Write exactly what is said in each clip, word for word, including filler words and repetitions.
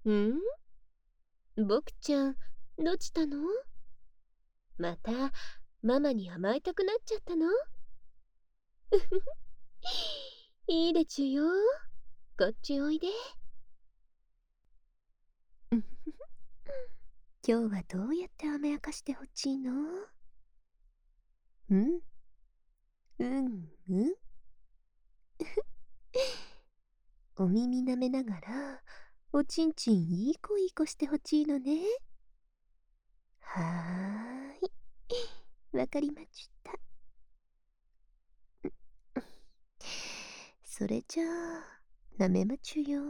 ん僕ちゃん、どうしたの？また、ママに甘えたくなっちゃったの？いいでちゅよ。こっちおいで。今日はどうやって甘やかしてほしいの？うんうんうんお耳舐めながら、おちんちんいい子いい子してほしいのね。はーい。わかりました。それじゃあ、舐めまちゅよ。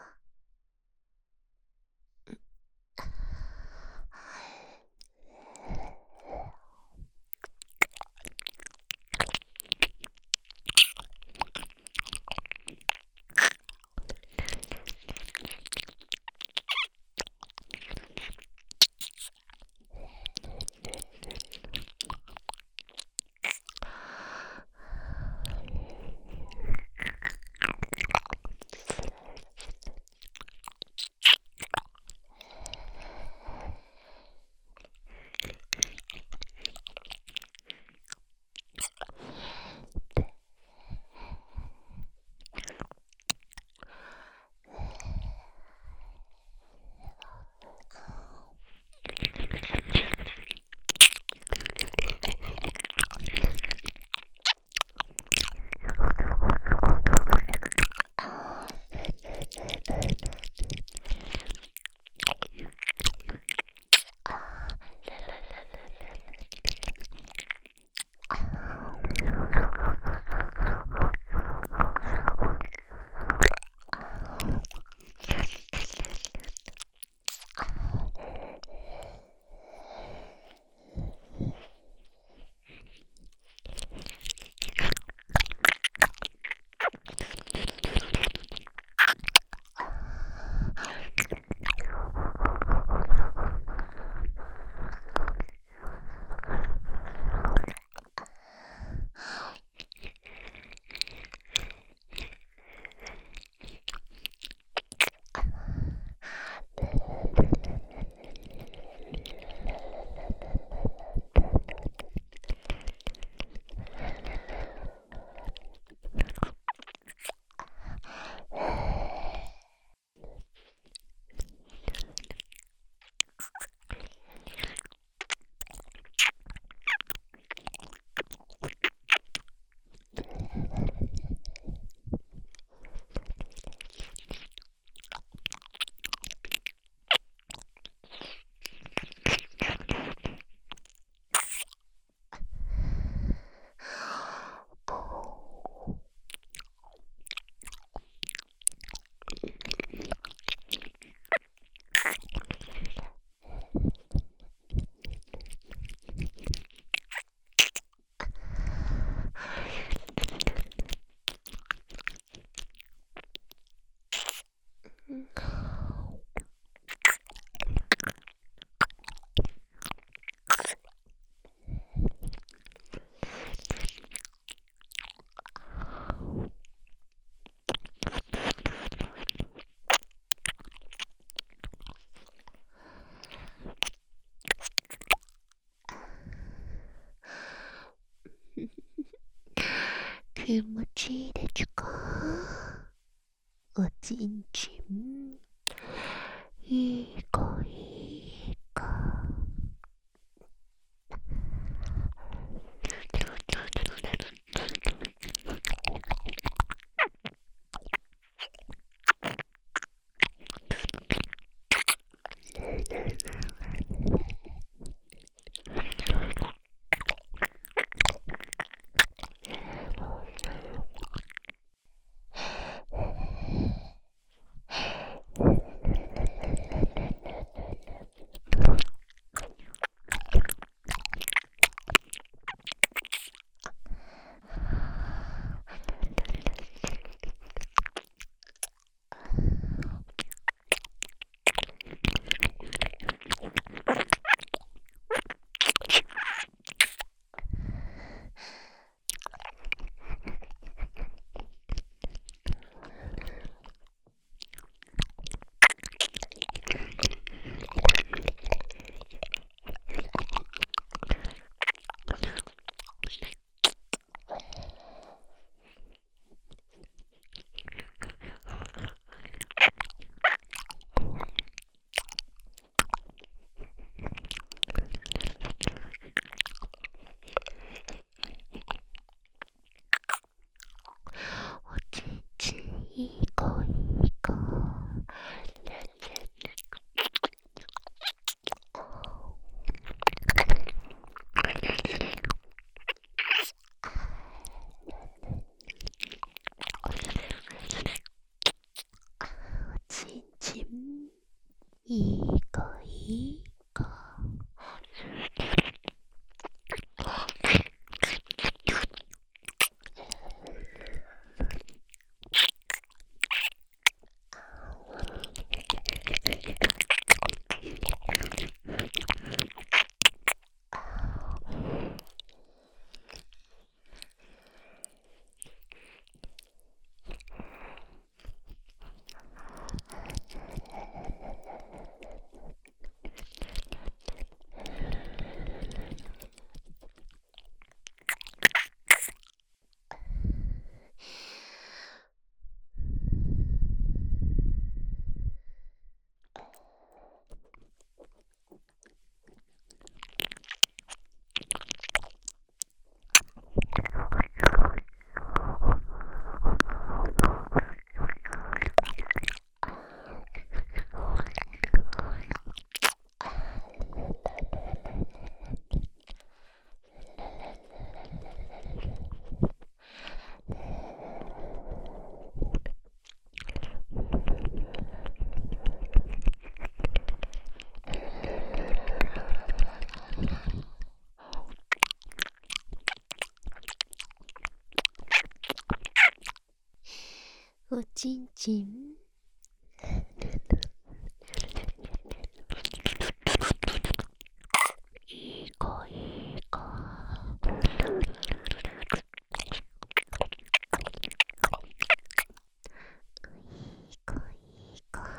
気持ちいいでちゅか？おちんちんいい子いい子。 いい子いい子。おちんちん。いい子いい子。いい子いい子。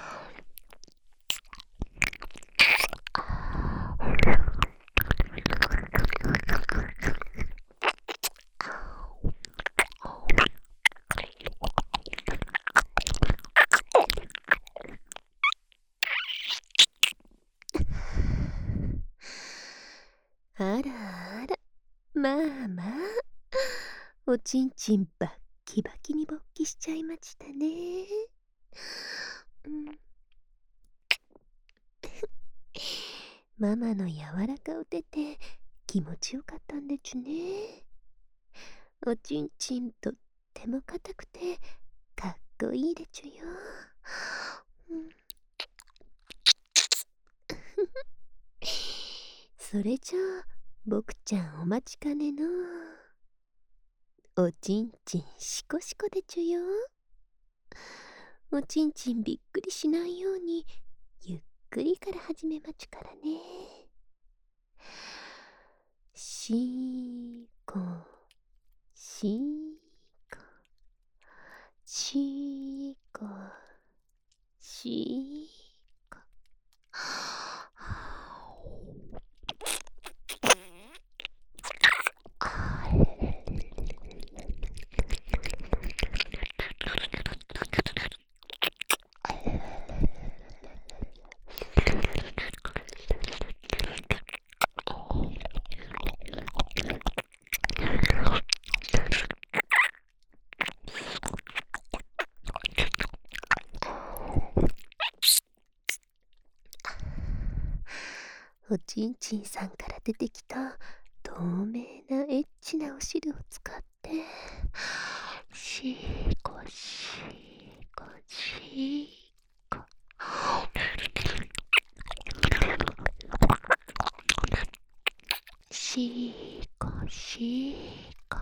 あらあら、まあまあ、おちんちんバッキバキに勃起しちゃいましたね。うん、ママの柔らかお手って気持ちよかったんでちゅね。おちんちんとっても硬くてかっこいいでちゅよ。うん、それじゃあ僕ちゃんお待ちかねのおちんちんしこしこでちゅよ。おちんちんびっくりしないようにゆっくりから始めまちゅからね。しーこしーこしーこしーこ。おちんちんさんから出てきた透明なエッチなお汁を使ってしーこしーこしーこしーこしーこ。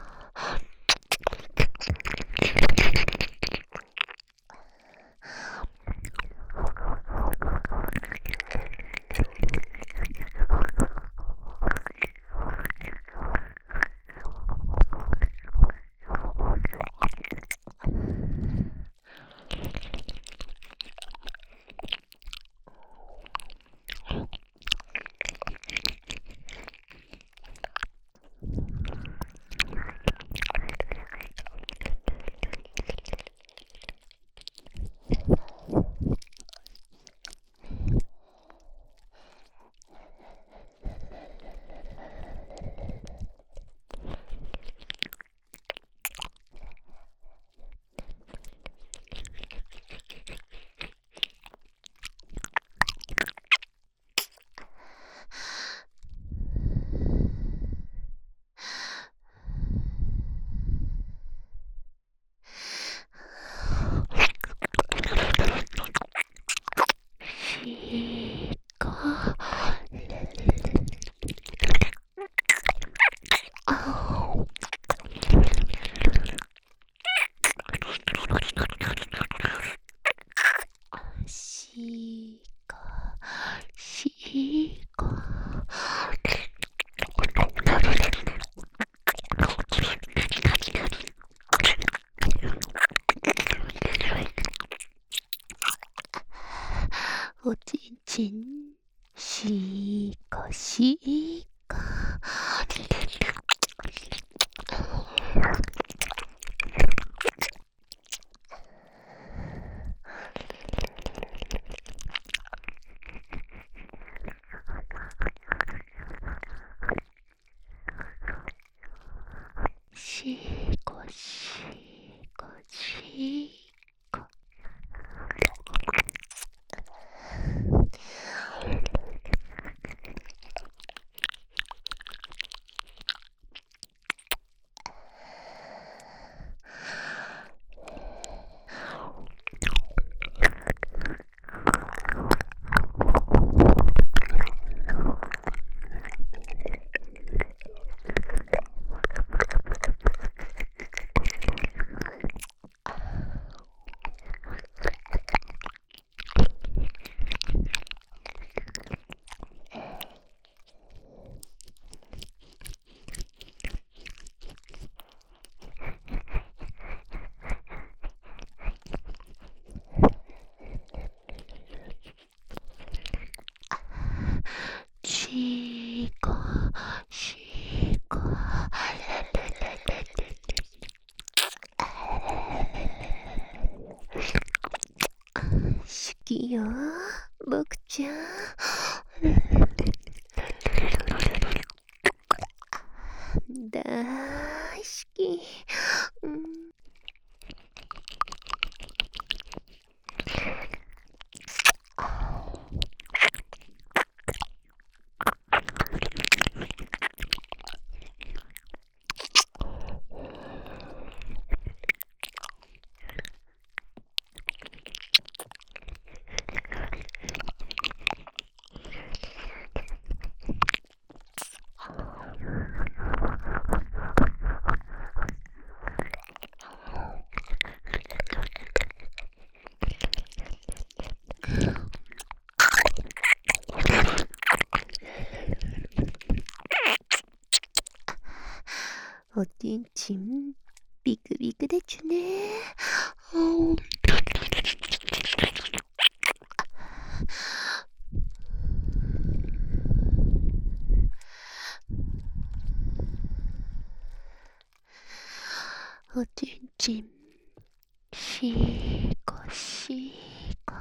しこしこおちんちんしこしこしこしこしこしこしこ好きよ僕ちゃん大好き、うん、おちんちんビクビクでちゅね、うん、おちんちんしこしこ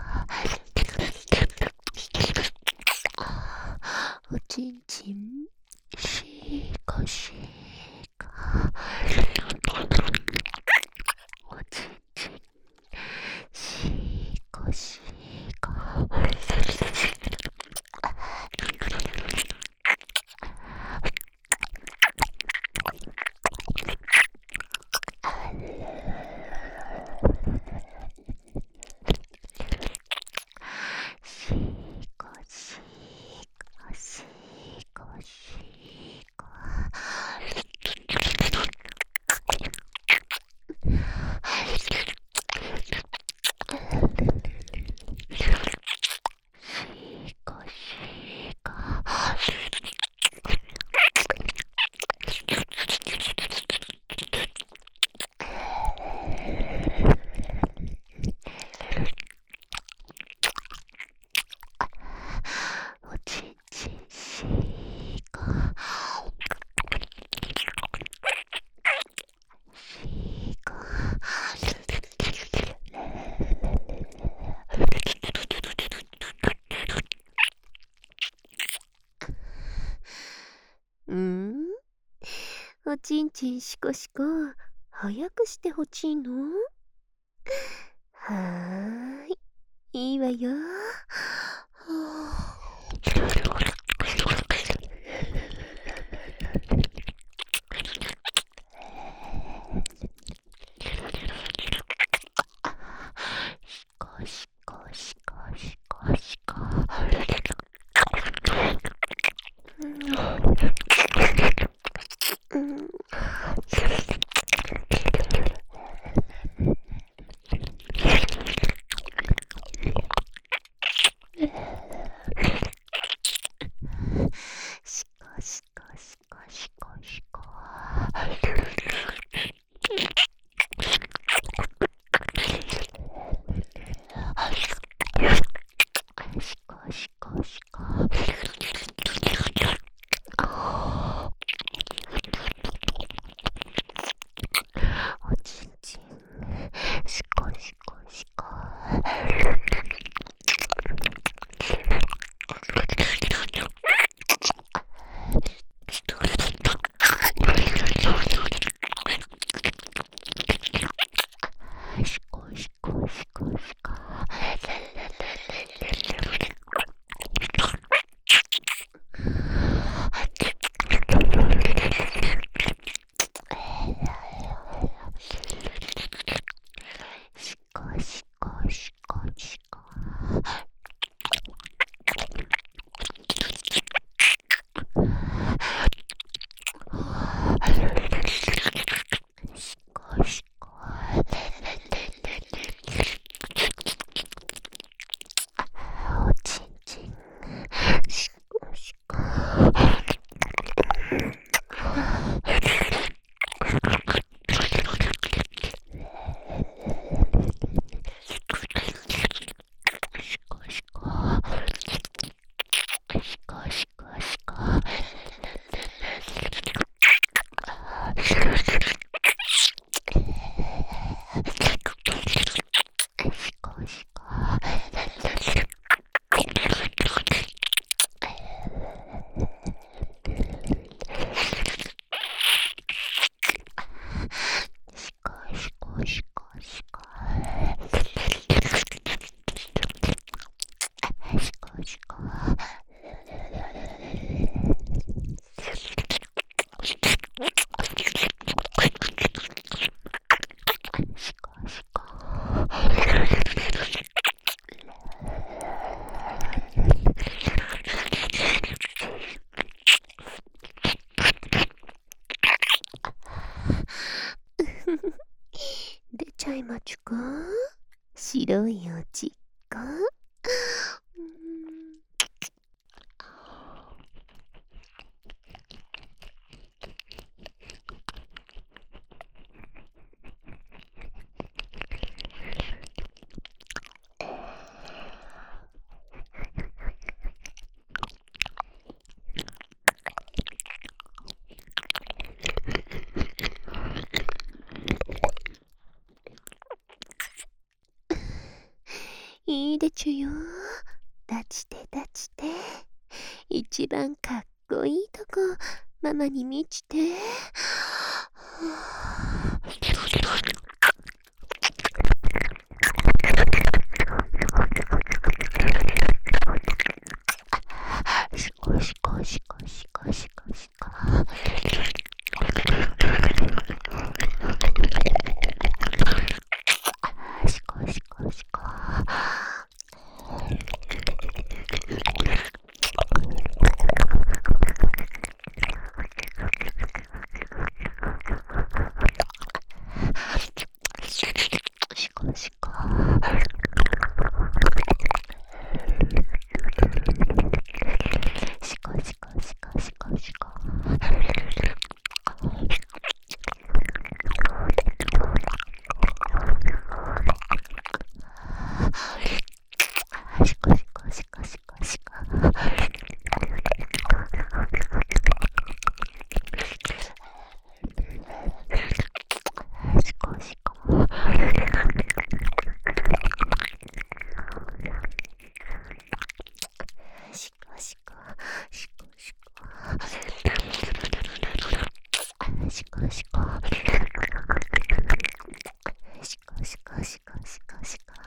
おちんちんしこしこおちんちんしこしこうん、おちんちんしこしこ早くしてほしいの？はーい、いいわよ。しこしこしこしこ。うん。 まちゅか白いおちっこ。いいでちゅよ。立ちて立ちて。一番かっこいいとこママに見ちて。しこしこしこしこしこしこ。しこしこしこ。しこしこ。しこしこしこしこしこ。しこしこしこしこしこ。しこしこ。しこしこしこしこ。しこしこ。しこしこしこしこしこ。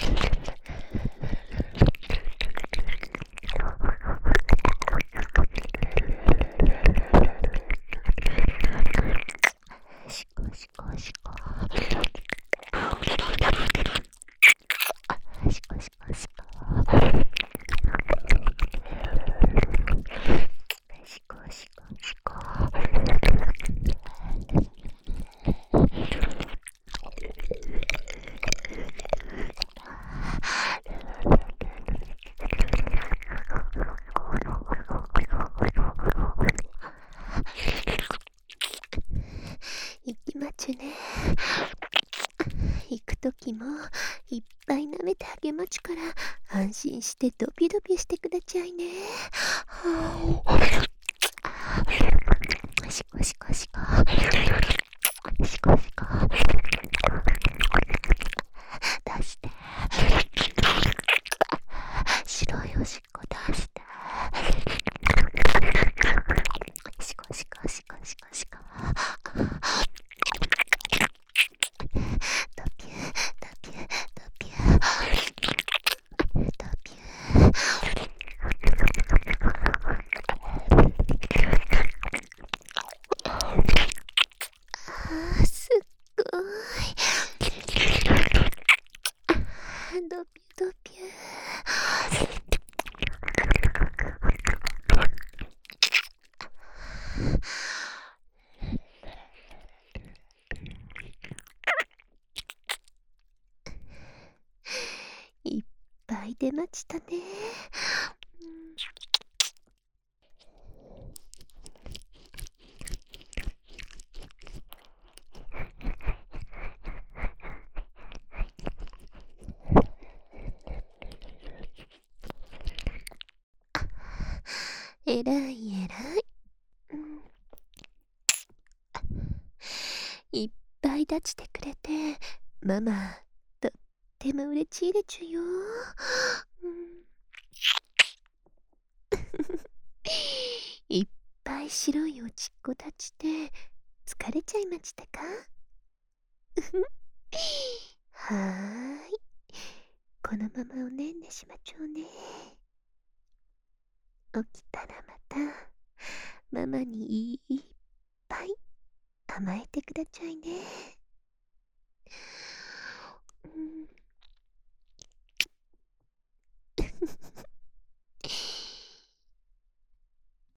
しこしこしこ。しこしこしこ。しこしこしこ。行きまちゅね。行くときもいっぱい舐めてあげまちゅから安心してドビドビしてくだちゃいね。しこしこしこ。しこしこ。出して。白いおしっこ出して。しこしこしこしこしこ。ドピュードピュードピュードピュー。あーすっごい。ドピュードピュー。いっぱい出ましたね。えらいえらい。うん、いっぱい立ちてくれてママとっても嬉しいでちゅよ。うん、いっぱい白いおちっこ立ちて疲れちゃいましたか？はーい、このままおねんねしまちょうね。起きたらまたママにいっぱい甘えてくだちゃいね。